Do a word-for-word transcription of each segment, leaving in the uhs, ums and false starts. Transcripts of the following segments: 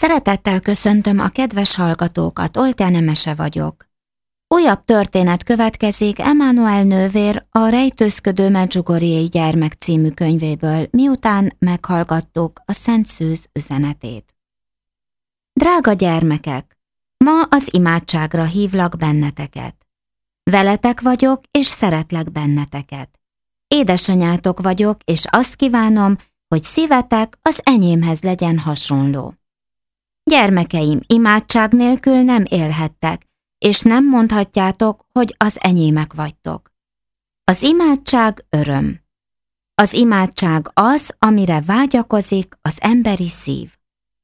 Szeretettel köszöntöm a kedves hallgatókat, Oltján Emese vagyok. Újabb történet következik Emmanuel nővér a Rejtőzködő Medjugorjei gyermek című könyvéből, miután meghallgattuk a Szent Szűz üzenetét. Drága gyermekek, ma az imádságra hívlak benneteket. Veletek vagyok, és szeretlek benneteket. Édesanyátok vagyok, és azt kívánom, hogy szívetek az enyémhez legyen hasonló. Gyermekeim, imádság nélkül nem élhettek, és nem mondhatjátok, hogy az enyémek vagytok. Az imádság öröm. Az imádság az, amire vágyakozik az emberi szív.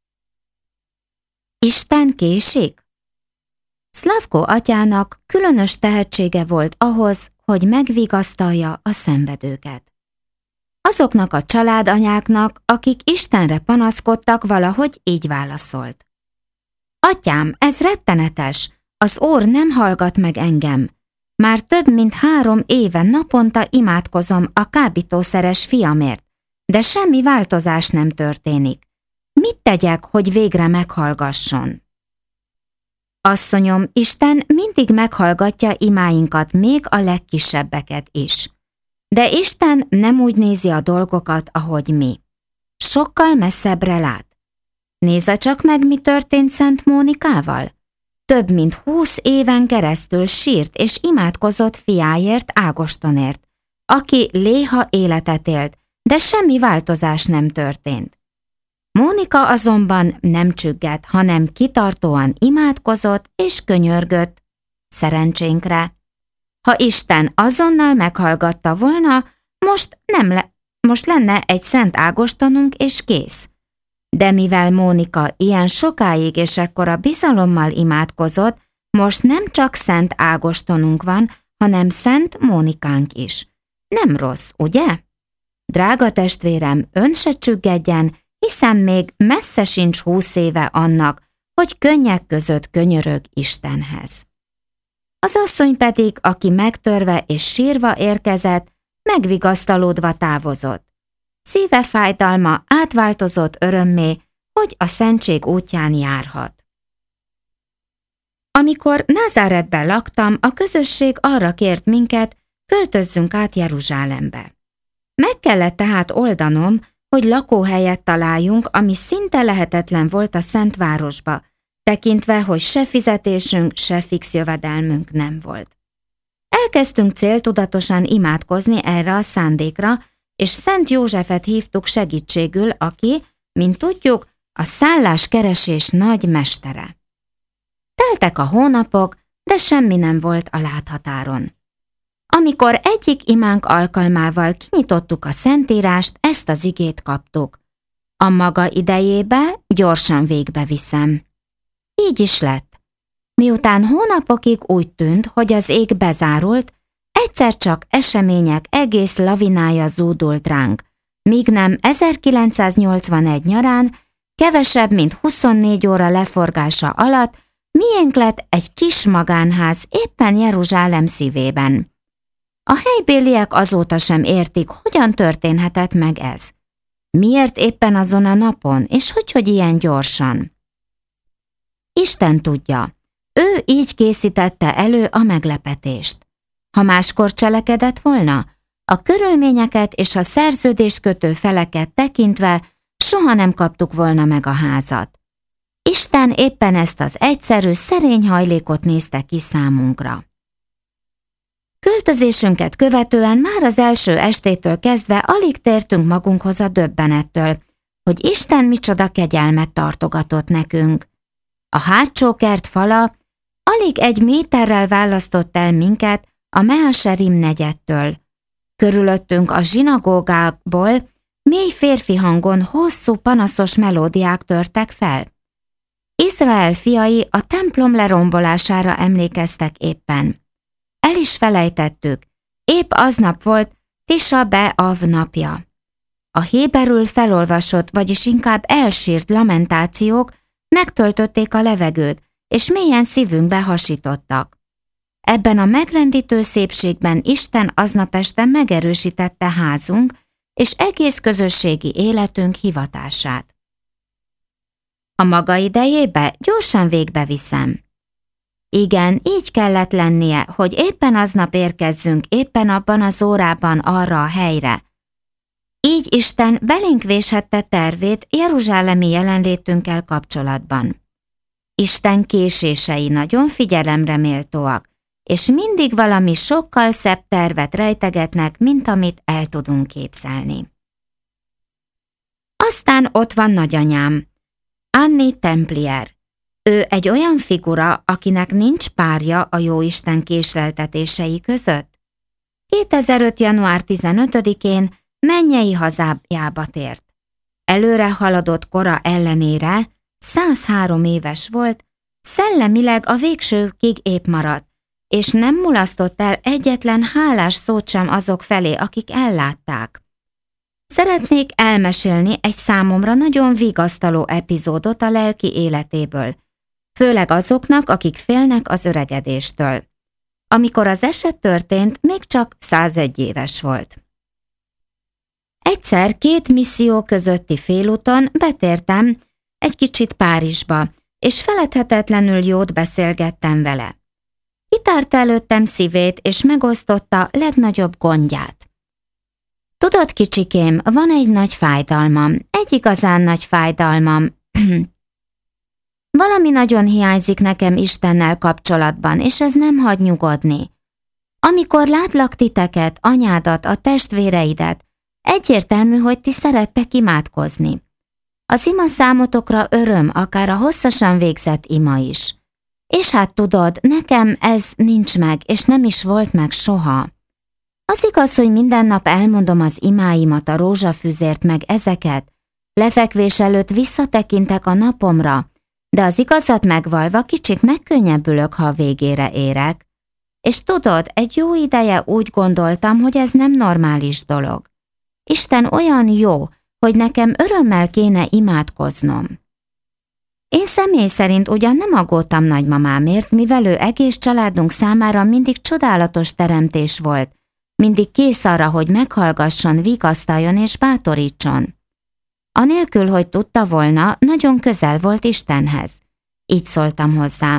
Isten késik? Szlavko atyának különös tehetsége volt ahhoz, hogy megvigasztalja a szenvedőket. Azoknak a családanyáknak, akik Istenre panaszkodtak, valahogy így válaszolt. Atyám, ez rettenetes, az Úr nem hallgat meg engem. Már több mint három éve naponta imádkozom a kábítószeres fiamért, de semmi változás nem történik. Mit tegyek, hogy végre meghallgasson? Asszonyom, Isten mindig meghallgatja imáinkat, még a legkisebbeket is. De Isten nem úgy nézi a dolgokat, ahogy mi. Sokkal messzebbre lát. Nézze csak meg, mi történt Szent Mónikával. Több mint húsz éven keresztül sírt és imádkozott fiáért, Ágostonért, aki léha életet élt, de semmi változás nem történt. Mónika azonban nem csüggett, hanem kitartóan imádkozott és könyörgött. Szerencsénkre. Ha Isten azonnal meghallgatta volna, most, nem le, most lenne egy Szent Ágostonunk és kész. De mivel Mónika ilyen sokáig és ekkora bizalommal imádkozott, most nem csak Szent Ágostonunk van, hanem Szent Mónikánk is. Nem rossz, ugye? Drága testvérem, ön se csüggedjen, hiszen még messze sincs húsz éve annak, hogy könnyek között könyörög Istenhez. Az asszony pedig, aki megtörve és sírva érkezett, megvigasztalódva távozott. Szíve fájdalma átváltozott örömmé, hogy a szentség útján járhat. Amikor Názáretben laktam, a közösség arra kért minket, költözzünk át Jeruzsálembe. Meg kellett tehát oldanom, hogy lakóhelyet találjunk, ami szinte lehetetlen volt a Szent Városba, tekintve, hogy se fizetésünk, se fix jövedelmünk nem volt. Elkezdtünk céltudatosan imádkozni erre a szándékra, és Szent Józsefet hívtuk segítségül, aki, mint tudjuk, a szálláskeresés nagy mestere. Teltek a hónapok, de semmi nem volt a láthatáron. Amikor egyik imánk alkalmával kinyitottuk a Szentírást, ezt az igét kaptuk. A maga idejébe gyorsan végbe viszem. Így is lett. Miután hónapokig úgy tűnt, hogy az ég bezárult, egyszer csak események egész lavinája zúdult ránk, míg nem ezerkilencszáznyolcvanegy nyarán, kevesebb mint huszonnégy óra leforgása alatt miénk lett egy kis magánház éppen Jeruzsálem szívében. A helybéliek azóta sem értik, hogyan történhetett meg ez. Miért éppen azon a napon, és hogy, hogy ilyen gyorsan? Isten tudja, ő így készítette elő a meglepetést. Ha máskor cselekedett volna, a körülményeket és a szerződést kötő feleket tekintve soha nem kaptuk volna meg a házat. Isten éppen ezt az egyszerű, szerény hajlékot nézte ki számunkra. Költözésünket követően már az első estétől kezdve alig tértünk magunkhoz a döbbenettől, hogy Isten micsoda kegyelmet tartogatott nekünk. A hátsó kert fala alig egy méterrel választott el minket a Mehaserim negyedtől. Körülöttünk a zsinagógákból mély férfi hangon hosszú panaszos melódiák törtek fel. Izrael fiai a templom lerombolására emlékeztek éppen. El is felejtettük, épp aznap volt Tisha B'Av napja. A héberül felolvasott, vagyis inkább elsírt lamentációk megtöltötték a levegőt, és mélyen szívünkbe hasítottak. Ebben a megrendítő szépségben Isten aznap este megerősítette házunk és egész közösségi életünk hivatását. A maga idejébe gyorsan végbeviszem. Igen, így kellett lennie, hogy éppen aznap érkezzünk, éppen abban az órában arra a helyre. Így Isten belénk véshette tervét jeruzsálemi jelenlétünkkel kapcsolatban. Isten késései nagyon figyelemre méltóak, és mindig valami sokkal szebb tervet rejtegetnek, mint amit el tudunk képzelni. Aztán ott van nagyanyám, Annie Templier. Ő egy olyan figura, akinek nincs párja a Jóisten késleltetései között. kétezer-öt. január tizenötödikén mennyei hazájába tért. Előre haladott kora ellenére százhárom éves volt, szellemileg a végsőkig épp maradt, és nem mulasztott el egyetlen hálás szót sem azok felé, akik ellátták. Szeretnék elmesélni egy számomra nagyon vigasztaló epizódot a lelki életéből, főleg azoknak, akik félnek az öregedéstől. Amikor az eset történt, még csak százegy éves volt. Egyszer két misszió közötti félúton betértem egy kicsit Párizsba, és feledhetetlenül jót beszélgettem vele. Kitárta előttem szívét, és megosztotta legnagyobb gondját. Tudod, kicsikém, van egy nagy fájdalmam, egy igazán nagy fájdalmam. Valami nagyon hiányzik nekem Istennel kapcsolatban, és ez nem hagy nyugodni. Amikor látlak titeket, anyádat, a testvéreidet, egyértelmű, hogy ti szerettek imádkozni. Az ima számotokra öröm, akár a hosszasan végzett ima is. És hát tudod, nekem ez nincs meg, és nem is volt meg soha. Az igaz, hogy minden nap elmondom az imáimat, a rózsafűzért meg ezeket, lefekvés előtt visszatekintek a napomra, de az igazat megvalva kicsit megkönnyebbülök, ha a végére érek. És tudod, egy jó ideje úgy gondoltam, hogy ez nem normális dolog. Isten olyan jó, hogy nekem örömmel kéne imádkoznom. Én személy szerint ugyan nem aggódtam nagymamámért, mivel ő egész családunk számára mindig csodálatos teremtés volt, mindig kész arra, hogy meghallgasson, vigasztaljon és bátorítson. Anélkül, hogy tudta volna, nagyon közel volt Istenhez. Így szóltam hozzá.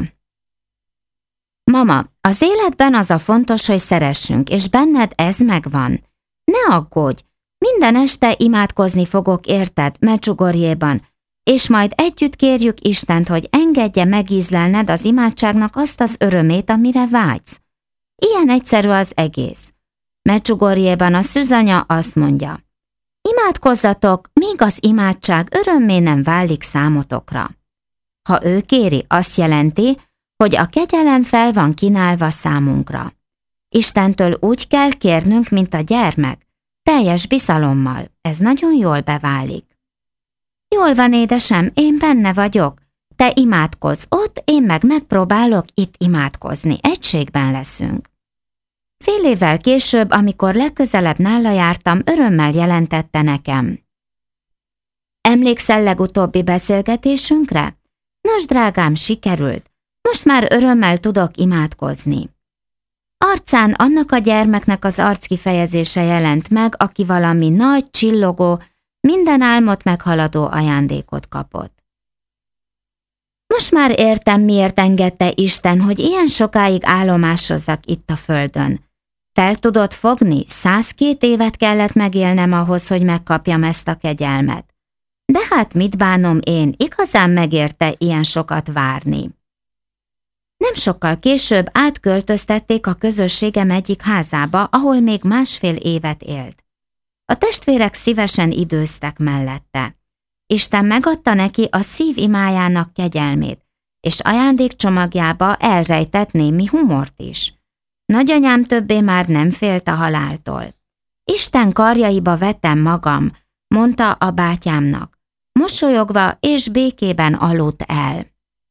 Mama, az életben az a fontos, hogy szeressünk, és benned ez megvan. Ne aggódj, minden este imádkozni fogok érted, Medjugorjéban, és majd együtt kérjük Istent, hogy engedje megízlelned az imádságnak azt az örömét, amire vágysz. Ilyen egyszerű az egész. Medjugorjéban a szűzanya azt mondja, imádkozzatok, míg az imádság örömmé nem válik számotokra. Ha ő kéri, azt jelenti, hogy a kegyelem fel van kínálva számunkra. Istentől úgy kell kérnünk, mint a gyermek, teljes bizalommal, ez nagyon jól beválik. Jól van, édesem, én benne vagyok. Te imádkozz ott, én meg megpróbálok itt imádkozni, egységben leszünk. Fél évvel később, amikor legközelebb nála jártam, örömmel jelentette nekem. Emlékszel legutóbbi beszélgetésünkre? Nos, drágám, sikerült. Most már örömmel tudok imádkozni. Arcán annak a gyermeknek az arckifejezése jelent meg, aki valami nagy, csillogó, minden álmot meghaladó ajándékot kapott. Most már értem, miért engedte Isten, hogy ilyen sokáig állomásozzak itt a földön. Fel tudod fogni, százkét évet kellett megélnem ahhoz, hogy megkapjam ezt a kegyelmet. De hát mit bánom én, igazán megérte ilyen sokat várni. Nem sokkal később átköltöztették a közösségem egyik házába, ahol még másfél évet élt. A testvérek szívesen időztek mellette. Isten megadta neki a szív imájának kegyelmét, és ajándékcsomagjába elrejtett némi humort is. Nagyanyám többé már nem félt a haláltól. Isten karjaiba vettem magam, mondta a bátyámnak. Mosolyogva és békében aludt el.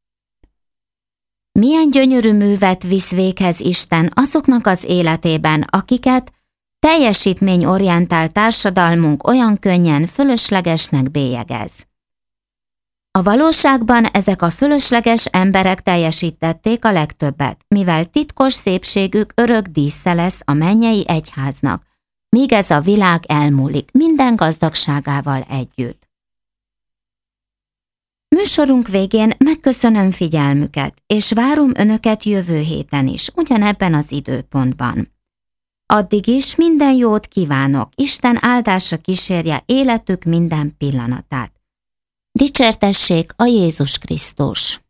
Milyen gyönyörű művet visz véghez Isten azoknak az életében, akiket teljesítményorientált társadalmunk olyan könnyen fölöslegesnek bélyegez. A valóságban ezek a fölösleges emberek teljesítették a legtöbbet, mivel titkos szépségük örök dísze lesz a mennyei egyháznak, míg ez a világ elmúlik minden gazdagságával együtt. Műsorunk végén megköszönöm figyelmüket, és várom Önöket jövő héten is, ugyanebben az időpontban. Addig is minden jót kívánok, Isten áldása kísérje életük minden pillanatát. Dicsértessék a Jézus Krisztus!